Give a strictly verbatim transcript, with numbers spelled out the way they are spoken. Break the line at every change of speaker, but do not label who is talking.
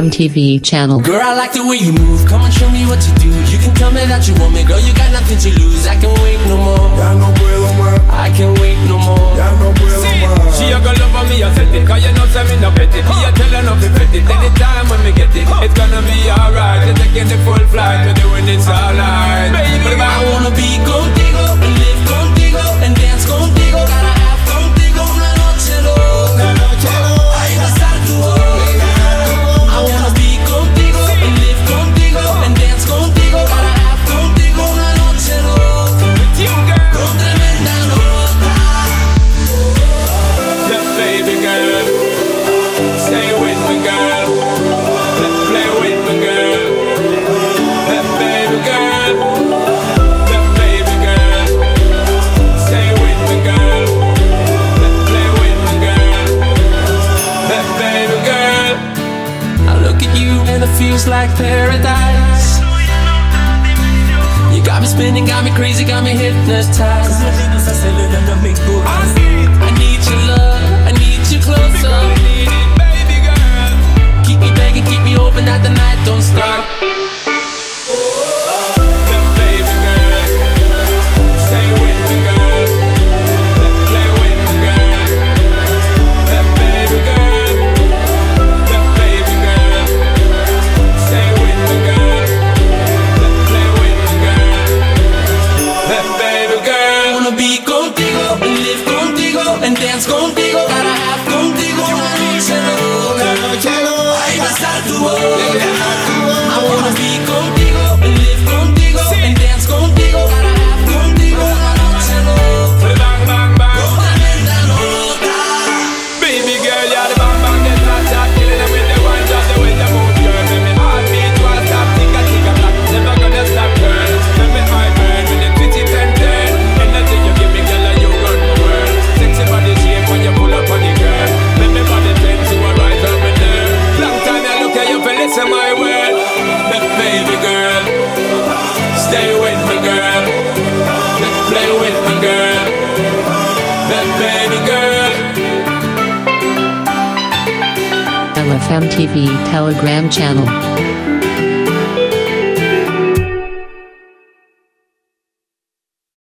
M T V channel.
Girl, I like the way you move. Come and show me what you do. You can tell me that you want me. Girl, you got nothing to lose. I can wait no more.
Ya no puedo más.
I can wait no more.
Ya no puedo más.
She a go love for me, I set it. Cause you know say me no pet it. Me a tell her not to pet it. Anytime when me get it, it's gonna be alright. You're taking the full flight. You're doing it all night. Baby,
I wanna be contigo and live contigo and dance contigo. Gotta have contigo una noche loca. Ahí va a estar tu boca. I wanna be contigo and live contigo and dance contigo. Gotta have contigo una noche loca. Con tremenda nota.
yeah, baby girl, stay with me, girl. Let's play with me, girl. That baby girl, that baby girl, stay with me, girl. Let's play with me, girl. That baby girl.
I look at you and it feels like paradise. You got me spinning, got me crazy, got me hypnotized. I need your love, I need you closer.
Baby girl,
Keep me begging, keep me open, that the night don't stop.
that baby girl, stay with me, girl. Let's play with me, girl. That baby girl, that baby girl, stay with me, girl. Let's play with me, girl. That baby girl.
I wanna be contigo and live contigo and dance contigo. Gotta have contigo una noche loca. Ahí va a estar tu boca. I wanna be contigo and live contigo and dance contigo. Gotta have contigo una noche loca.
Bang, bang, bang.
Con tremenda nota.
Baby girl, you're the bang bang, get hot, hot, killing them with the wine, just the way you move, girl. Make me heartbeat while stop, tick a tick a black, never gonna stop, girl. Make me high burn with the twitchy ten ten. Energy you give me, girl, and you run the world. Sexy body shape when you pull up on the girl. Make me body bend to a right up and there. Long time I look at you, for listen my word. That baby girl, stay with me, girl. Let's play with me, girl. That baby girl.
L F M T V Telegram channel.